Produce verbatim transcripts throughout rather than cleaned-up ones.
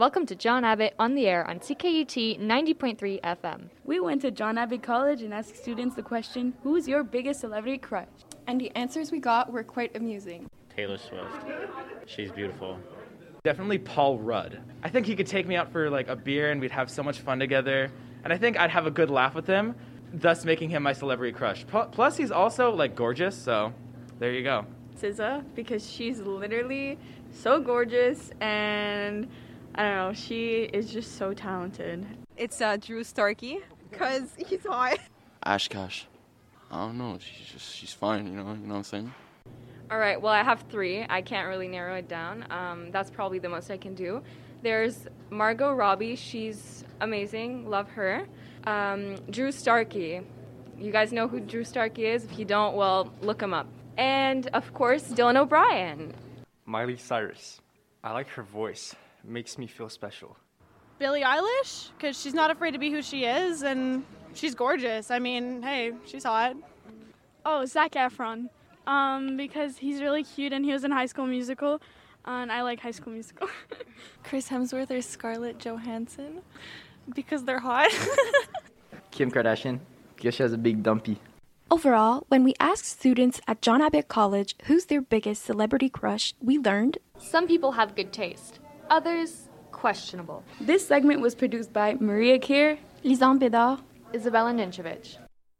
Welcome to John Abbott on the Air on C K U T ninety point three F M. We went to John Abbott College and asked students the question, who's your biggest celebrity crush? And the answers we got were quite amusing. Taylor Swift. She's beautiful. Definitely Paul Rudd. I think he could take me out for like a beer and we'd have so much fun together. And I think I'd have a good laugh with him, thus making him my celebrity crush. Plus, he's also like gorgeous, so there you go. S Z A, because she's literally so gorgeous and I don't know, she is just so talented. It's uh, Drew Starkey, because he's hot. Ashkash. I don't know, she's just, she's fine, you know, you know what I'm saying? All right, well, I have three. I can't really narrow it down. Um, that's probably the most I can do. There's Margot Robbie. She's amazing. Love her. Um, Drew Starkey. You guys know who Drew Starkey is? If you don't, well, look him up. And, of course, Dylan O'Brien. Miley Cyrus. I like her voice. It makes me feel special. Billie Eilish, because she's not afraid to be who she is, and she's gorgeous. I mean, hey, she's hot. Oh, Zac Efron. Um, because he's really cute and he was in High School Musical, and I like High School Musical. Chris Hemsworth or Scarlett Johansson, because they're hot. Kim Kardashian, because she has a big dumpy. Overall, when we asked students at John Abbott College who's their biggest celebrity crush, we learned some people have good taste, others questionable. This segment was produced by Maria Kier, Lisanne Bédard, Isabella Ninchevich.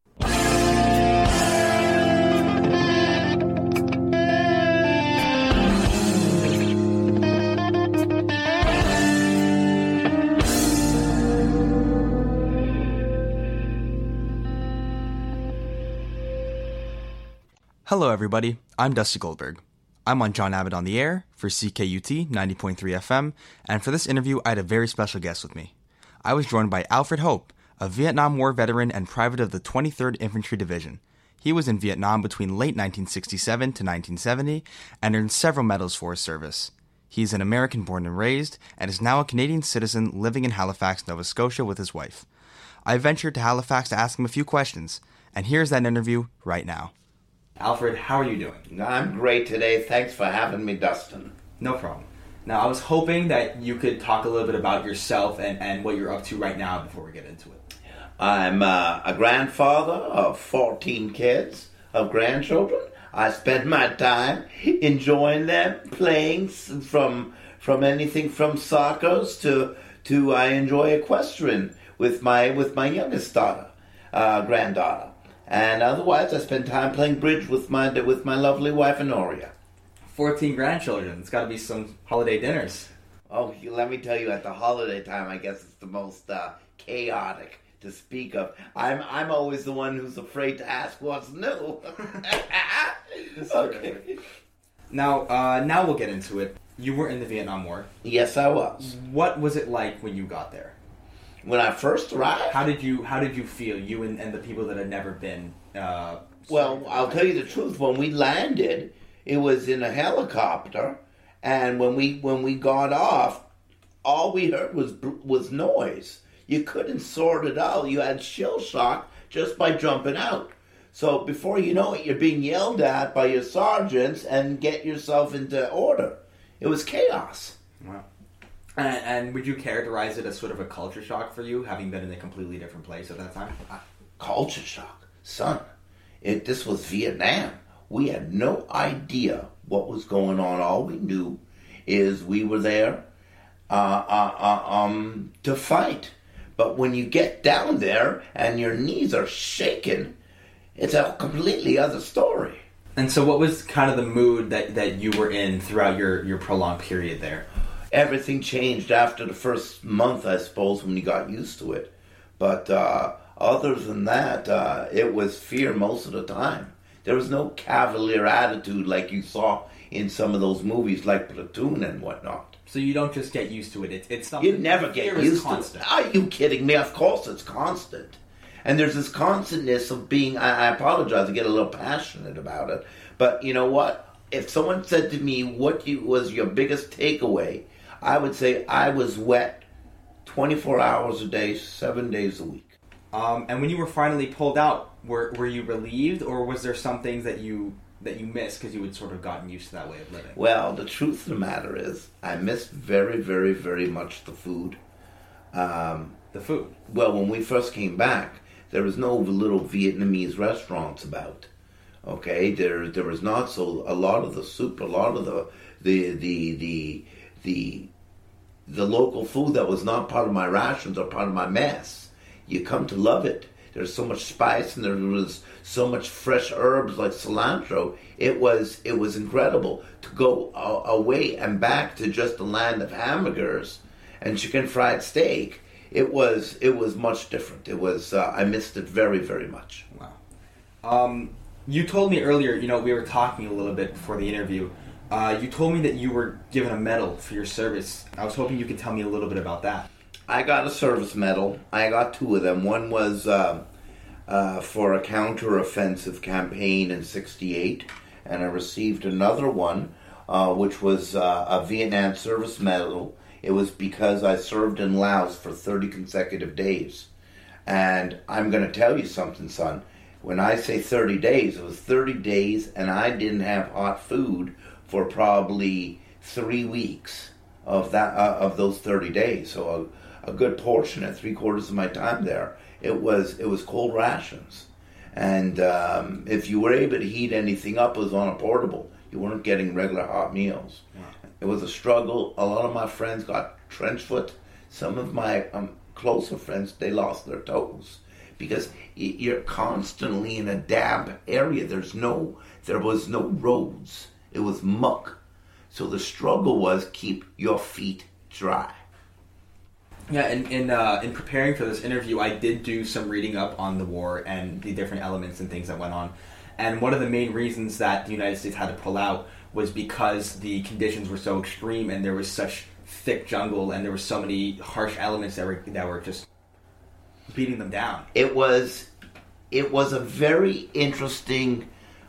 Hello everybody, I'm Dusty Goldberg. I'm on John Abbott on the Air for C K U T ninety point three F M, and for this interview I had a very special guest with me. I was joined by Alfred Hope, a Vietnam War veteran and private of the twenty-third Infantry Division. He was in Vietnam between late nineteen sixty-seven to nineteen seventy and earned several medals for his service. He's an American born and raised, and is now a Canadian citizen living in Halifax, Nova Scotia with his wife. I ventured to Halifax to ask him a few questions, and here's that interview right now. Alfred, how are you doing? I'm great today. Thanks for having me, Dustin. No problem. Now, I was hoping that you could talk a little bit about yourself and, and what you're up to right now before we get into it. I'm uh, a grandfather of fourteen kids, of grandchildren. I spend my time enjoying them, playing from from anything from soccer to to I enjoy equestrian with my with my youngest daughter, uh, granddaughter. And otherwise, I spend time playing bridge with my with my lovely wife, Honoria. fourteen grandchildren. It's got to be some holiday dinners. Oh, let me tell you, at the holiday time, I guess it's the most uh, chaotic to speak of. I'm I'm always the one who's afraid to ask what's new. Okay. Now, uh, now we'll get into it. You were in the Vietnam War. Yes, I was. What was it like when you got there? When I first arrived? How did you How did you feel, you and, and the people that had never been? Uh, well, I'll tell you the truth. When we landed, it was in a helicopter, and when we when we got off, all we heard was was noise. You couldn't sort it out. You had shell shock just by jumping out. So before you know it, you're being yelled at by your sergeants and get yourself into order. It was chaos. Wow. And, and would you characterize it as sort of a culture shock for you, having been in a completely different place at that time? Uh, culture shock? Son, it, this was Vietnam. We had no idea what was going on. All we knew is we were there uh, uh, uh, um, to fight. But when you get down there and your knees are shaking, it's a completely other story. And so what was kind of the mood that, that you were in throughout your, your prolonged period there? Everything changed after the first month, I suppose, when you got used to it. But uh, other than that, uh, it was fear most of the time. There was no cavalier attitude like you saw in some of those movies like Platoon and whatnot. So you don't just get used to it. It it's something. You never get used to it. Are you kidding me? Of course it's constant. And there's this constantness of being, I, I apologize, I get a little passionate about it. But you know what? If someone said to me, what you, was your biggest takeaway, I would say I was wet twenty-four hours a day, seven days a week. Um, and when you were finally pulled out, were were you relieved, or was there some things that you that you miss because you had sort of gotten used to that way of living? Well, the truth of the matter is, I miss very, very, very much the food. Um, the food? Well, when we first came back, there was no little Vietnamese restaurants about. Okay, there there was not so a lot of the soup, a lot of the the the the the the local food that was not part of my rations or part of my mess. You come to love it. There's so much spice and there was so much fresh herbs like cilantro. It was it was incredible to go a- away and back to just the land of hamburgers and chicken fried steak. It was it was much different. It was uh, I missed it very, very much. Wow. Um, you told me earlier, you know, we were talking a little bit before the interview. Uh, you told me that you were given a medal for your service. I was hoping you could tell me a little bit about that. I got a service medal. I got two of them. One was uh, uh, for a counter-offensive campaign in sixty-eight, and I received another one, uh, which was uh, a Vietnam Service Medal. It was because I served in Laos for thirty consecutive days. And I'm going to tell you something, son. When I say thirty days, it was thirty days, and I didn't have hot food for probably three weeks of that uh, of those thirty days. So a, a good portion, at three quarters of my time there, it was it was cold rations. And um, if you were able to heat anything up, it was on a portable. You weren't getting regular hot meals. Wow. It was a struggle. A lot of my friends got trench foot. Some of my um, closer friends, they lost their toes because you're constantly in a damp area. There's no, there was no roads. It was muck. So the struggle was keep your feet dry. Yeah, and in uh, in preparing for this interview, I did do some reading up on the war and the different elements and things that went on. And one of the main reasons that the United States had to pull out was because the conditions were so extreme and there was such thick jungle and there were so many harsh elements that were that were just beating them down. It was it was a very interesting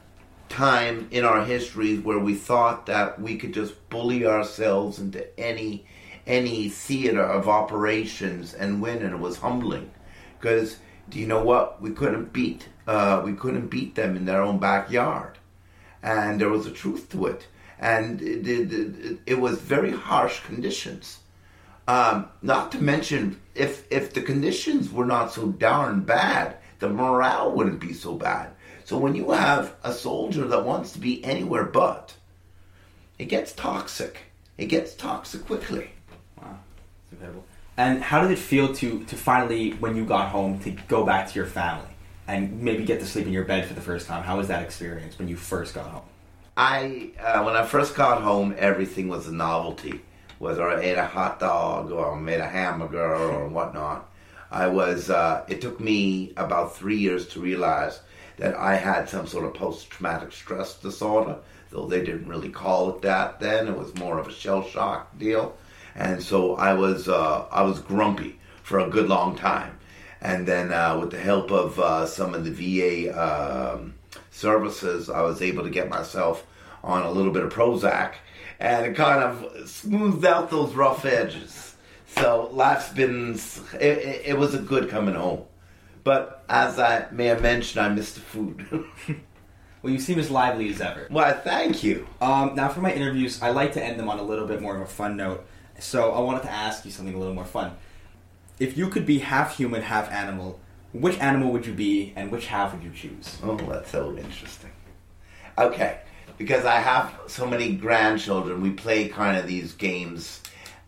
time in our history where we thought that we could just bully ourselves into any any theater of operations and win, and it was humbling. Because do you know what? We couldn't beat uh, we couldn't beat them in their own backyard, and there was a truth to it. And it, it, it, it was very harsh conditions. Um, not to mention, if if the conditions were not so darn bad, the morale wouldn't be so bad. So when you have a soldier that wants to be anywhere but, it gets toxic. It gets toxic quickly. Wow, that's incredible. And how did it feel to, to finally, when you got home, to go back to your family and maybe get to sleep in your bed for the first time? How was that experience when you first got home? I uh, when I first got home, everything was a novelty. Whether I ate a hot dog or made a hamburger or whatnot, I was. Uh, it took me about three years to realize that I had some sort of post-traumatic stress disorder, though they didn't really call it that then. It was more of a shell shock deal, and so I was. Uh, I was grumpy for a good long time, and then uh, with the help of uh, some of the V A. Um, services, I was able to get myself on a little bit of Prozac, and it kind of smoothed out those rough edges. So life's been, it, it, it was a good coming home. But as I may have mentioned, I missed the food. Well, you seem as lively as ever. Why, thank you. Um, now for my interviews, I like to end them on a little bit more of a fun note. So I wanted to ask you something a little more fun. If you could be half human, half animal, which animal would you be, and which half would you choose? Oh, that's so interesting. Okay, because I have so many grandchildren, we play kind of these games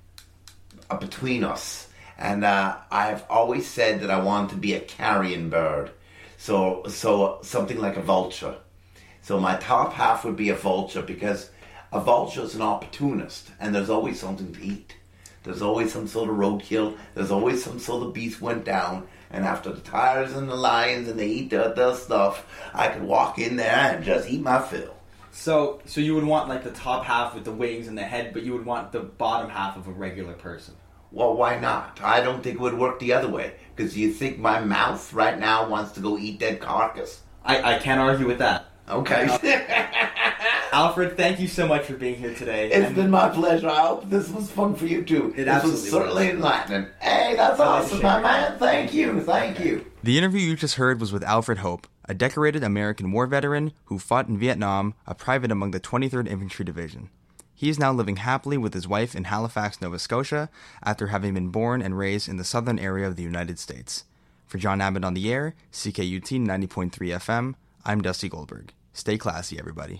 uh, between us. And uh, I've always said that I want to be a carrion bird. So, so something like a vulture. So my top half would be a vulture, because a vulture is an opportunist, and there's always something to eat. There's always some sort of roadkill. There's always some sort of beast went down. And after the tigers and the lions and they eat their, their stuff, I could walk in there and just eat my fill. So so you would want like the top half with the wings and the head, but you would want the bottom half of a regular person. Well, why not? I don't think it would work the other way. Because you think my mouth right now wants to go eat dead carcass? I, I can't argue with that. Okay. Alfred, thank you so much for being here today. It's and been my pleasure. I hope this was fun for you too. It this absolutely was certainly was. enlightening. Hey, that's awesome, my man. Thank you. Thank you. you. you. The interview you just heard was with Alfred Hope, a decorated American war veteran who fought in Vietnam, a private among the twenty-third Infantry Division. He is now living happily with his wife in Halifax, Nova Scotia, after having been born and raised in the southern area of the United States. For John Abbott on the Air, C K U T ninety point three F M, I'm Dusty Goldberg. Stay classy, everybody.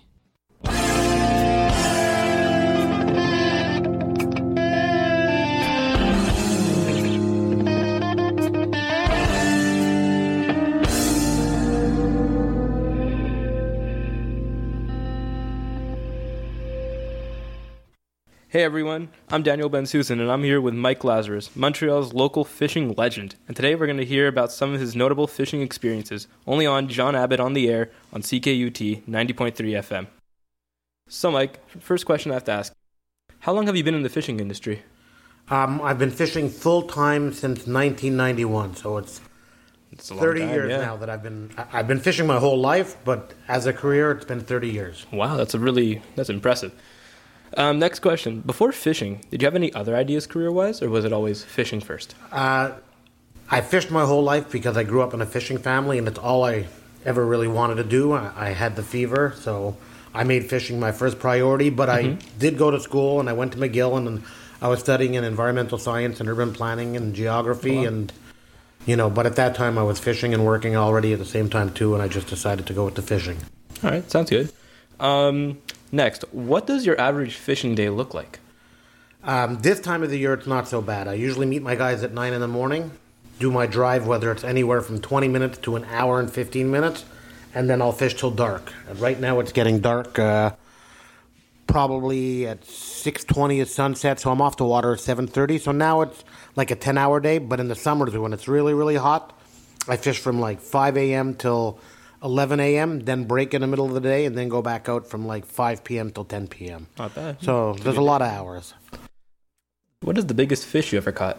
Hey everyone, I'm Daniel Bensusan and I'm here with Mike Lazarus, Montreal's local fishing legend. And today we're going to hear about some of his notable fishing experiences, only on John Abbott on the Air on C K U T ninety point three F M. So Mike, first question I have to ask, how long have you been in the fishing industry? Um, I've been fishing full-time since nineteen ninety-one, so it's, it's a long thirty time, years yeah. now that I've been, I- I've been fishing my whole life, but as a career it's been thirty years. Wow, that's a really, that's impressive. Um, next question. Before fishing, did you have any other ideas career-wise, or was it always fishing first? Uh, I fished my whole life because I grew up in a fishing family, and it's all I ever really wanted to do. I, I had the fever, so I made fishing my first priority, but Mhm. I did go to school, and I went to McGill, and, and I was studying in environmental science and urban planning and geography, Wow. and, you know, but at that time I was fishing and working already at the same time, too, and I just decided to go with the fishing. All right, sounds good. Um, next, what does your average fishing day look like? Um, this time of the year, it's not so bad. I usually meet my guys at nine in the morning, do my drive, whether it's anywhere from twenty minutes to an hour and fifteen minutes, and then I'll fish till dark. And right now it's getting dark, uh, probably at six twenty is sunset, so I'm off the water at seven thirty. So now it's like a ten-hour day, but in the summers when it's really, really hot, I fish from like five a.m. till eleven a.m., then break in the middle of the day, and then go back out from like five p.m. till ten p.m. Not bad. So there's a lot of hours. What is the biggest fish you ever caught?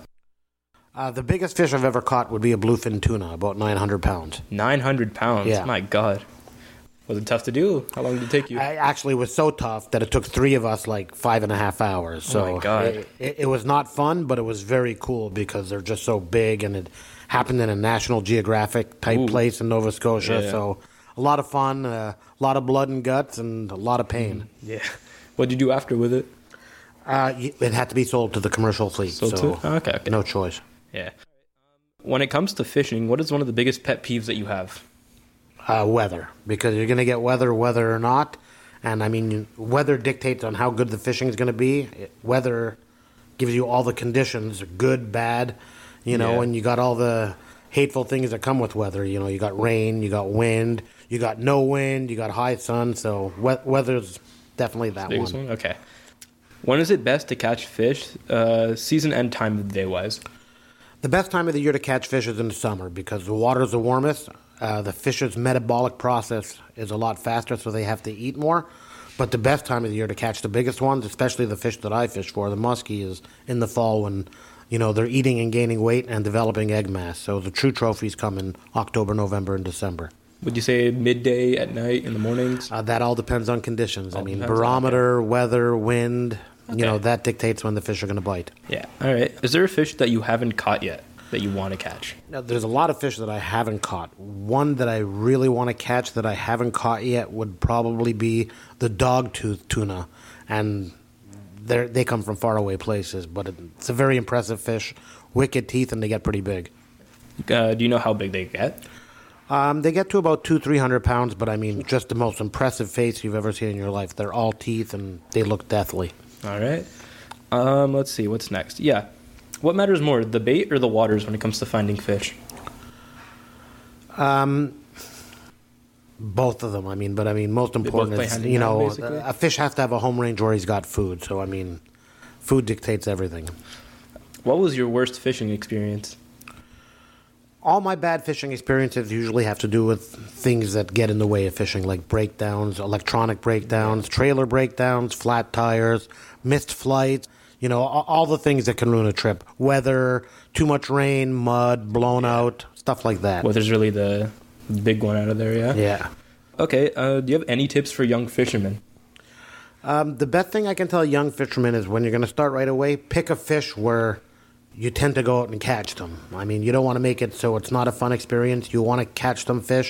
Uh, the biggest fish I've ever caught would be a bluefin tuna, about nine hundred pounds. nine hundred pounds? Yeah. My God. Was it tough to do? How long did it take you? I actually was so tough that it took three of us like five and a half hours. So Oh my God. It, it, it was not fun, but it was very cool because they're just so big, and it happened in a National Geographic type Ooh. place in Nova Scotia. Yeah. So a lot of fun, uh, a lot of blood and guts, and a lot of pain. Yeah. What did you do after with it? Uh, y- it had to be sold to the commercial fleet. Sold so to- okay, okay. No choice. Yeah. When it comes to fishing, what is one of the biggest pet peeves that you have? Uh, weather, because you're going to get weather whether or not. And I mean, weather dictates on how good the fishing is going to be. It- Weather gives you all the conditions, good, bad, you know, Yeah. and you got all the hateful things that come with weather. You know, you got rain, you got wind, you got no wind, you got high sun. So we- weather's definitely that Biggest one. one? Okay. When is it best to catch fish, uh, season and time of the day wise? The best time of the year to catch fish is in the summer because the water's the warmest. Uh, the fish's metabolic process is a lot faster, so they have to eat more. But the best time of the year to catch the biggest ones, especially the fish that I fish for, the muskie, is in the fall when, you know, they're eating and gaining weight and developing egg mass. So the true trophies come in October, November, and December. Would you say midday, at night, in the mornings? Uh, that all depends on conditions. I mean, depends on- barometer, weather, wind, Okay. you know, that dictates when the fish are going to bite. Yeah. All right. Is there a fish that you haven't caught yet that you want to catch? Now, there's a lot of fish that I haven't caught. One that I really want to catch that I haven't caught yet would probably be the dogtooth tuna. And they they come from faraway places, but it's a very impressive fish. Wicked teeth, and they get pretty big. Uh, do you know how big they get? Um, they get to about two, three hundred pounds, but I mean, just the most impressive face you've ever seen in your life. They're all teeth, and they look deathly. All right. Um, let's see. What's next? Yeah. What matters more, the bait or the waters when it comes to finding fish? Um, both of them. I mean, but I mean, most both important play is, hand in you hand, know, basically? a fish has to have a home range or he's got food. So I mean, food dictates everything. What was your worst fishing experience? All my bad fishing experiences usually have to do with things that get in the way of fishing, like breakdowns, electronic breakdowns, trailer breakdowns, flat tires, missed flights, you know, all, all the things that can ruin a trip. Weather, too much rain, mud, blown out, stuff like that. Weather's really the big one out of there, yeah? Yeah. Okay, uh, do you have any tips for young fishermen? Um, the best thing I can tell young fishermen is when you're going to start right away, pick a fish where you tend to go out and catch them. I mean, you don't want to make it so it's not a fun experience. You want to catch some fish,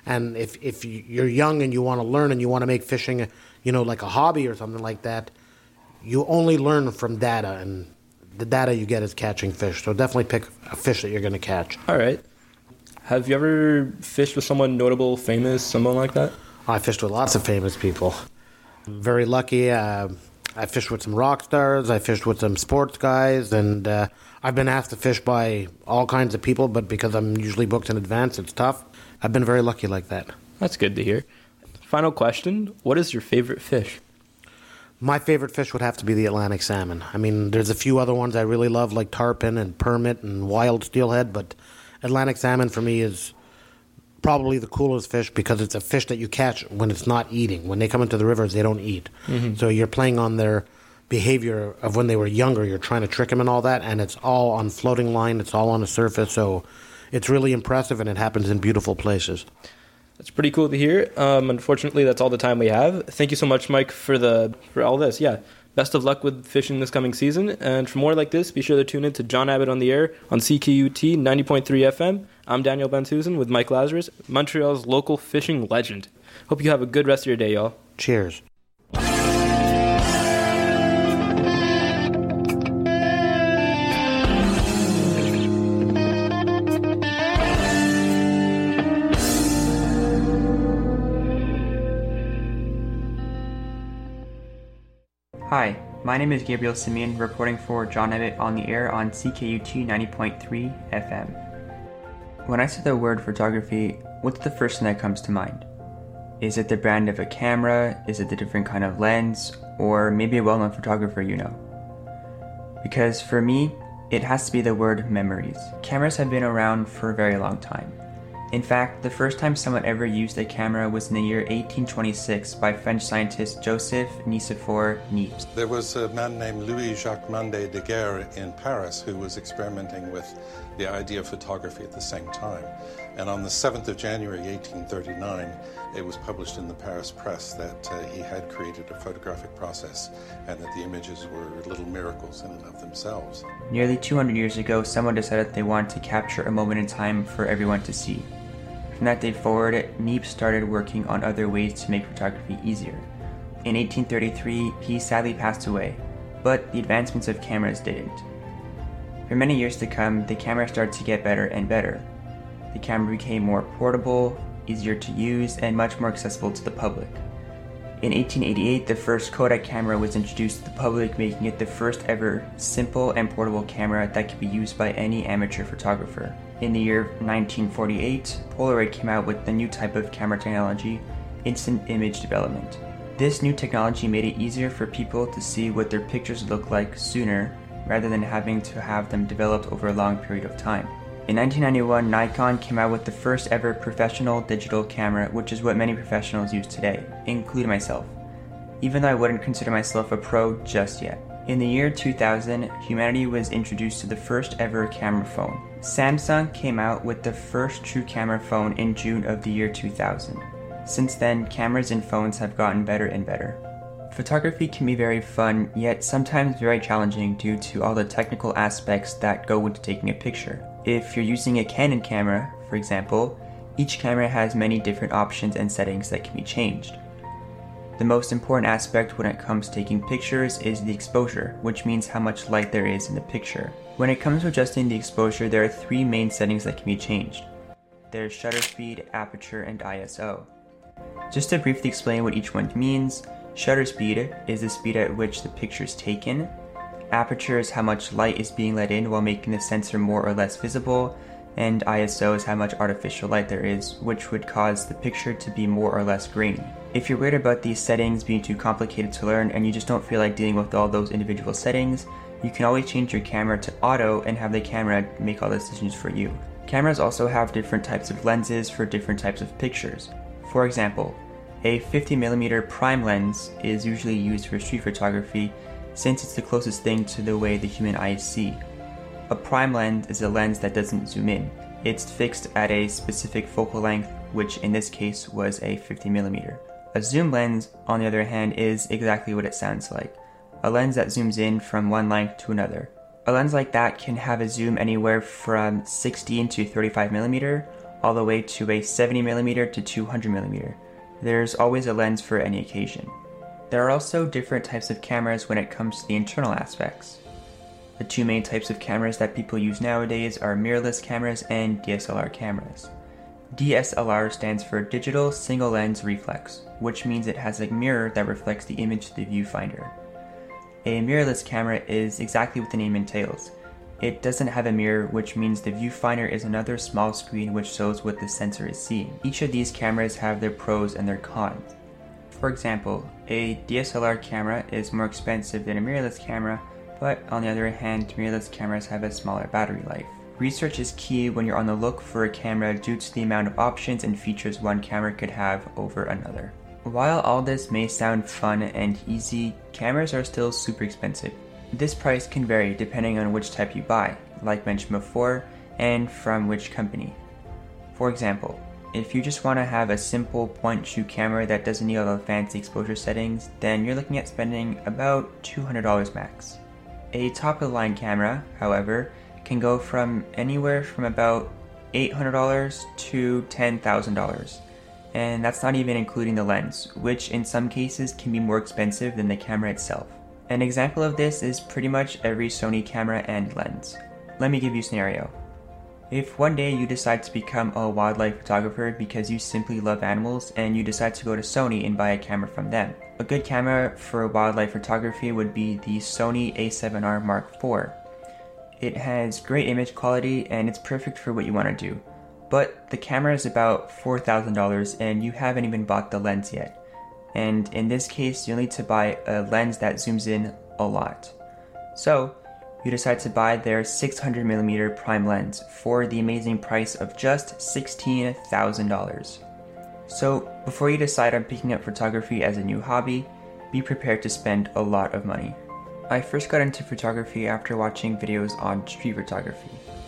And if, if you're young and you want to learn and you want to make fishing, you know, like a hobby or something like that, you only learn from data, and the data you get is catching fish. So definitely pick a fish that you're going to catch. All right. Have you ever fished with someone notable, famous, someone like that? I fished with lots of famous people. I'm very lucky. Uh, I fished with some rock stars. I fished with some sports guys. And uh, I've been asked to fish by all kinds of people, but because I'm usually booked in advance, it's tough. I've been very lucky like that. That's good to hear. Final question. What is your favorite fish? My favorite fish would have to be the Atlantic salmon. I mean, there's a few other ones I really love, like tarpon and permit and wild steelhead, but Atlantic salmon for me is probably the coolest fish because it's a fish that you catch when it's not eating. When they come into the rivers, they don't eat. Mm-hmm. So you're playing on their behavior of when they were younger. You're trying to trick them and all that, and it's all on floating line. It's all on the surface, so it's really impressive, and it happens in beautiful places. That's pretty cool to hear. Um, unfortunately, that's all the time we have. Thank you so much, Mike, for the for all this. Yeah, best of luck with fishing this coming season. And for more like this, be sure to tune in to John Abbott on the Air on C K U T ninety point three F M. I'm Daniel Bensusan with Mike Lazarus, Montreal's local fishing legend. Hope you have a good rest of your day, y'all. Cheers. Hi, my name is Gabriel Simeon, reporting for John Abbott on the Air on C K U T ninety point three F M. When I say the word photography, what's the first thing that comes to mind? Is it the brand of a camera? Is it the different kind of lens? Or maybe a well-known photographer you know? Because for me, it has to be the word memories. Cameras have been around for a very long time. In fact, the first time someone ever used a camera was in the year eighteen twenty-six by French scientist Joseph Nicephore Niepce. There was a man named Louis-Jacques Mandé Daguerre in Paris who was experimenting with the idea of photography at the same time. And on the seventh of January eighteen thirty-nine, it was published in the Paris press that uh, he had created a photographic process and that the images were little miracles in and of themselves. Nearly two hundred years ago, someone decided they wanted to capture a moment in time for everyone to see. From that day forward, Niepce started working on other ways to make photography easier. In eighteen thirty-three, he sadly passed away, but the advancements of cameras didn't. For many years to come, the camera started to get better and better. The camera became more portable, easier to use, and much more accessible to the public. In eighteen eighty-eight, the first Kodak camera was introduced to the public, making it the first ever simple and portable camera that could be used by any amateur photographer. In the year nineteen forty-eight, Polaroid came out with the new type of camera technology, instant image development. This new technology made it easier for people to see what their pictures look like sooner, rather than having to have them developed over a long period of time. In nineteen ninety-one, Nikon came out with the first ever professional digital camera, which is what many professionals use today, including myself, even though I wouldn't consider myself a pro just yet. In the year two thousand, humanity was introduced to the first ever camera phone. Samsung came out with the first true camera phone in June of the year two thousand. Since then, cameras and phones have gotten better and better. Photography can be very fun, yet sometimes very challenging due to all the technical aspects that go into taking a picture. If you're using a Canon camera, for example, each camera has many different options and settings that can be changed. The most important aspect when it comes to taking pictures is the exposure, which means how much light there is in the picture. When it comes to adjusting the exposure, there are three main settings that can be changed. There's shutter speed, aperture, and I S O. Just to briefly explain what each one means, shutter speed is the speed at which the picture is taken. Aperture is how much light is being let in while making the sensor more or less visible, and I S O is how much artificial light there is, which would cause the picture to be more or less grainy. If you're worried about these settings being too complicated to learn and you just don't feel like dealing with all those individual settings, you can always change your camera to auto and have the camera make all the decisions for you. Cameras also have different types of lenses for different types of pictures. For example, a fifty millimeter prime lens is usually used for street photography since it's the closest thing to the way the human eyes see. A prime lens is a lens that doesn't zoom in. It's fixed at a specific focal length, which in this case was a fifty millimeter. A zoom lens, on the other hand, is exactly what it sounds like. A lens that zooms in from one length to another. A lens like that can have a zoom anywhere from sixteen to thirty-five millimeter, all the way to a seventy millimeter to two hundred millimeter. There's always a lens for any occasion. There are also different types of cameras when it comes to the internal aspects. The two main types of cameras that people use nowadays are mirrorless cameras and D S L R cameras. D S L R stands for Digital Single Lens Reflex, which means it has a mirror that reflects the image to the viewfinder. A mirrorless camera is exactly what the name entails. It doesn't have a mirror, which means the viewfinder is another small screen which shows what the sensor is seeing. Each of these cameras have their pros and their cons. For example, a D S L R camera is more expensive than a mirrorless camera, but on the other hand, mirrorless cameras have a smaller battery life. Research is key when you're on the look for a camera due to the amount of options and features one camera could have over another. While all this may sound fun and easy, cameras are still super expensive. This price can vary depending on which type you buy, like mentioned before, and from which company. For example, if you just want to have a simple point-and-shoot camera that doesn't need all the fancy exposure settings, then you're looking at spending about two hundred dollars max. A top-of-the-line camera, however, can go from anywhere from about eight hundred dollars to ten thousand dollars. And that's not even including the lens, which in some cases can be more expensive than the camera itself. An example of this is pretty much every Sony camera and lens. Let me give you a scenario. If one day you decide to become a wildlife photographer because you simply love animals and you decide to go to Sony and buy a camera from them. A good camera for wildlife photography would be the Sony A seven R Mark four. It has great image quality and it's perfect for what you want to do. But the camera is about four thousand dollars and you haven't even bought the lens yet. And in this case, you'll need to buy a lens that zooms in a lot. So, you decide to buy their six hundred millimeter prime lens for the amazing price of just sixteen thousand dollars. So, before you decide on picking up photography as a new hobby, be prepared to spend a lot of money. I first got into photography after watching videos on street photography.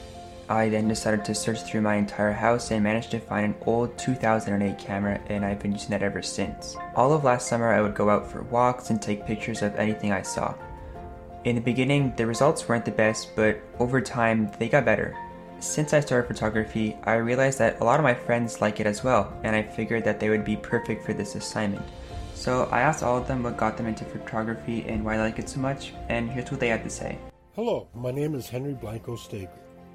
I then decided to search through my entire house and managed to find an old two thousand eight camera, and I've been using that ever since. All of last summer I would go out for walks and take pictures of anything I saw. In the beginning, the results weren't the best, but over time, they got better. Since I started photography, I realized that a lot of my friends like it as well, and I figured that they would be perfect for this assignment. So I asked all of them what got them into photography and why they like it so much, and here's what they had to say. Hello, my name is Henry Blanco Stager.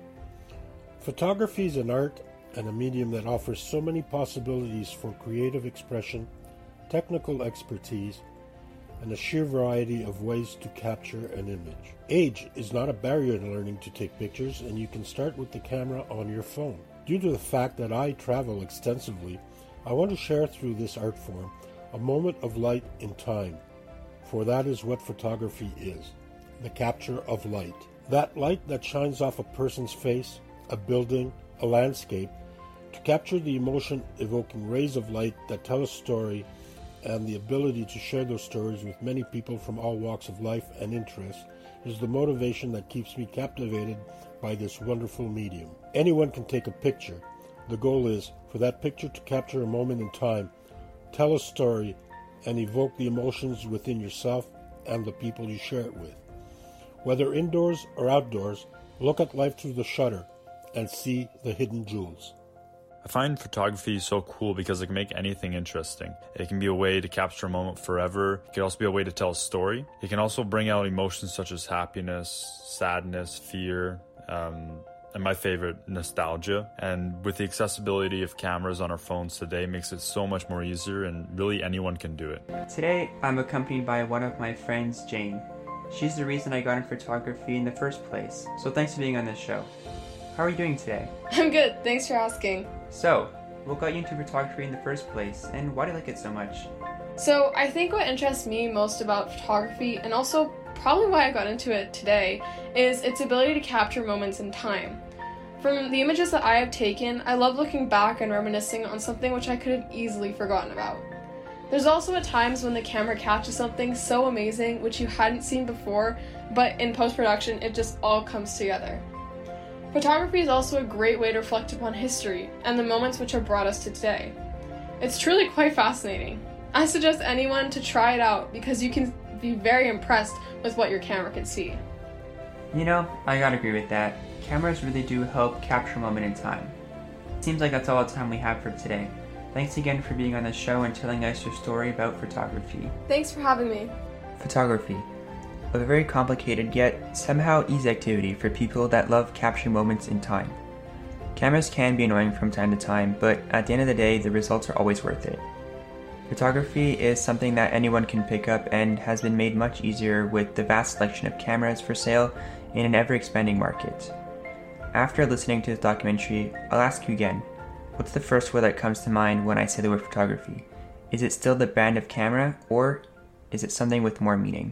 Photography is an art and a medium that offers so many possibilities for creative expression, technical expertise, and a sheer variety of ways to capture an image. Age is not a barrier to learning to take pictures, and you can start with the camera on your phone. Due to the fact that I travel extensively, I want to share through this art form a moment of light in time, for that is what photography is, the capture of light. That light that shines off a person's face, a building, a landscape, to capture the emotion evoking rays of light that tell a story, and the ability to share those stories with many people from all walks of life and interests is the motivation that keeps me captivated by this wonderful medium. Anyone can take a picture. The goal is for that picture to capture a moment in time, tell a story, and evoke the emotions within yourself and the people you share it with. Whether indoors or outdoors, look at life through the shutter and see the hidden jewels. I find photography so cool because it can make anything interesting. It can be a way to capture a moment forever. It can also be a way to tell a story. It can also bring out emotions such as happiness, sadness, fear, um, and my favorite, nostalgia. And with the accessibility of cameras on our phones today, makes it so much more easier, and really anyone can do it. Today, I'm accompanied by one of my friends, Jane. She's the reason I got into photography in the first place, so thanks for being on this show. How are you doing today? I'm good, thanks for asking. So, what got you into photography in the first place, and why do you like it so much? So, I think what interests me most about photography, and also probably why I got into it today, is its ability to capture moments in time. From the images that I have taken, I love looking back and reminiscing on something which I could have easily forgotten about. There's also at times when the camera catches something so amazing which you hadn't seen before, but in post-production it just all comes together. Photography is also a great way to reflect upon history and the moments which have brought us to today. It's truly quite fascinating. I suggest anyone to try it out because you can be very impressed with what your camera can see. You know, I gotta agree with that. Cameras really do help capture a moment in time. Seems like that's all the time we have for today. Thanks again for being on the show and telling us your story about photography. Thanks for having me. Photography. A very complicated yet somehow easy activity for people that love capturing moments in time. Cameras can be annoying from time to time, but at the end of the day, the results are always worth it. Photography is something that anyone can pick up and has been made much easier with the vast selection of cameras for sale in an ever-expanding market. After listening to this documentary, I'll ask you again, what's the first word that comes to mind when I say the word photography? Is it still the brand of camera, or is it something with more meaning?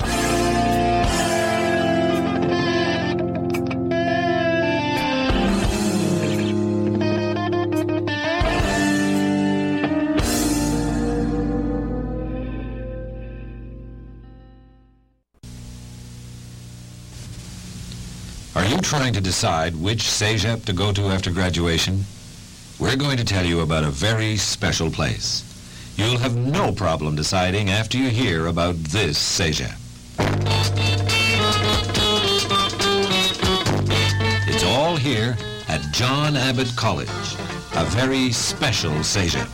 Are you trying to decide which cégep to go to after graduation? We're going to tell you about a very special place. You'll have no problem deciding after you hear about this cégep. It's all here at John Abbott College, a very special cégep.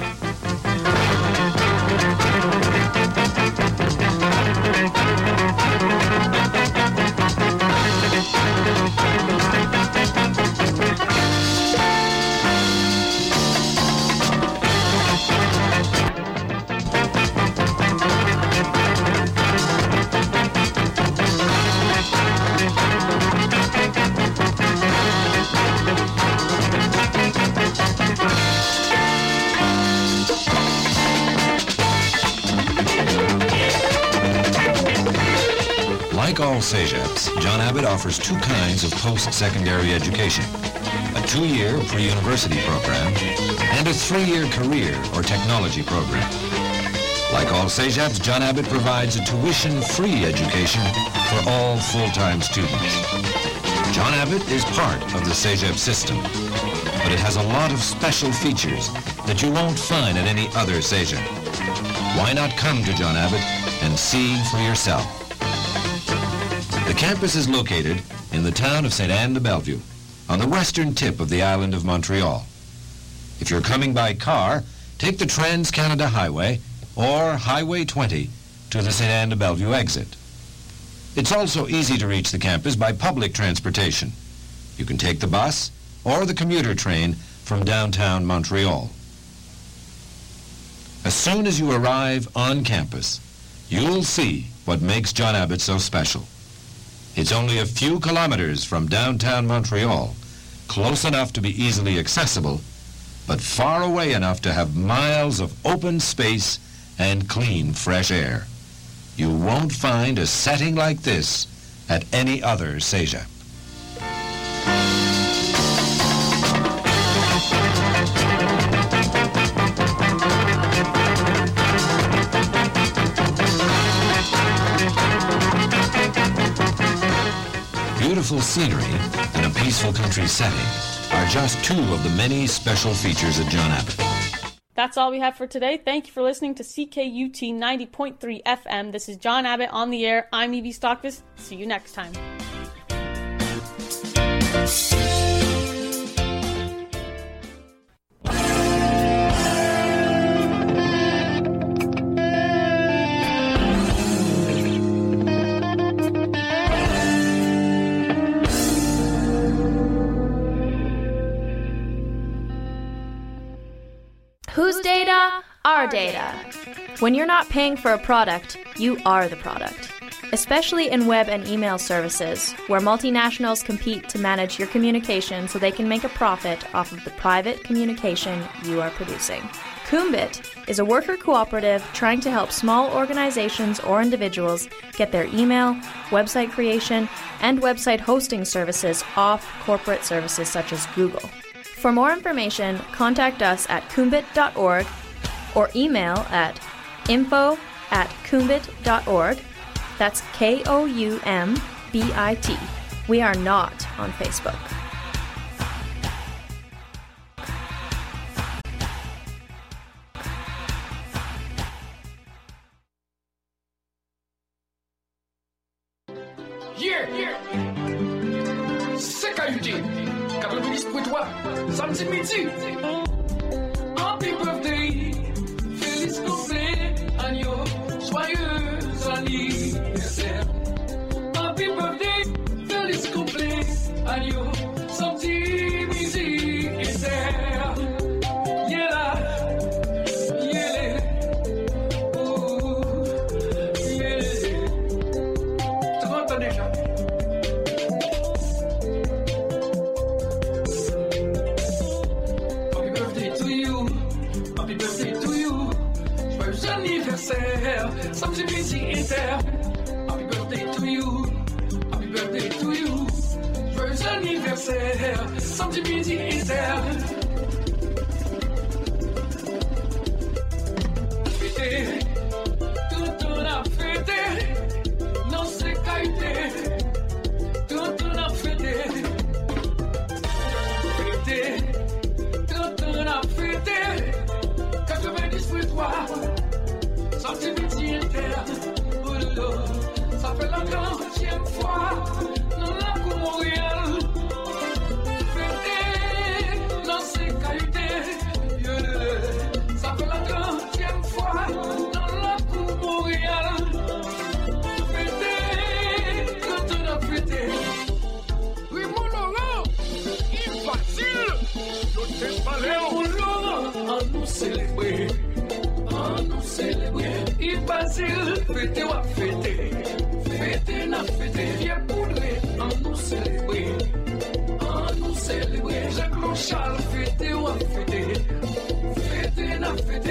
Like all cégeps, John Abbott offers two kinds of post-secondary education, a two-year pre-university program and a three-year career or technology program. Like all cégeps, John Abbott provides a tuition-free education for all full-time students. John Abbott is part of the cégep system, but it has a lot of special features that you won't find at any other cégep. Why not come to John Abbott and see for yourself? The campus is located in the town of Sainte Anne de Bellevue, on the western tip of the island of Montreal. If you're coming by car, take the Trans-Canada Highway or Highway twenty to the Sainte Anne de Bellevue exit. It's also easy to reach the campus by public transportation. You can take the bus or the commuter train from downtown Montreal. As soon as you arrive on campus, you'll see what makes John Abbott so special. It's only a few kilometers from downtown Montreal, close enough to be easily accessible, but far away enough to have miles of open space and clean, fresh air. You won't find a setting like this at any other cégep. Beautiful scenery and a peaceful country setting are just two of the many special features at John Abbott. That's all we have for today. Thank you for listening to C K U T ninety point three F M. This is John Abbott on the air. I'm Evie Stockvis. See you next time. Whose data? Our data. When you're not paying for a product, you are the product. Especially in web and email services, where multinationals compete to manage your communication so they can make a profit off of the private communication you are producing. Coombit is a worker cooperative trying to help small organizations or individuals get their email, website creation, and website hosting services off corporate services such as Google. For more information, contact us at coombit dot org or email at info at coombit dot org. That's K O U M B I T. We are not on Facebook. Here, here. C K U T quatre-vingt-dix point trois, samedi midi. Happy birthday, feliz cumpleaños, joyeux anniversaire. Happy birthday, feliz cumpleaños, samedi midi inter. Yeah, yeah, oh, yeah. Tu m'entends déjà? Anniversaire, samedi midi inter. Happy birthday to you, happy birthday to you. Joyeux anniversaire, samedi midi inter. Fêter, tout on a fêté, non c'est qualité. Tout on a fêté, fêter, tout on a fêté. quatre-vingt-dix point trois. Sorti midi inter, oh là, ça fait la quantième fois, nous la pour Montréal. Fêter, non c'est qualité, ça fait la quantième fois, nous la pour Montréal. Fêter, quand on a fêté. Oui mon Laurent, il est facile, je t'ai parlé mon Laurent, à nous célébrer. Nous célébrer, il facile, fêter ou à fêter, fêter n'a fêter, viens pour les, en nous célébrer, en nous célébrer, Jacques Charles, fêter ou à fêter, fêter n'a fêter.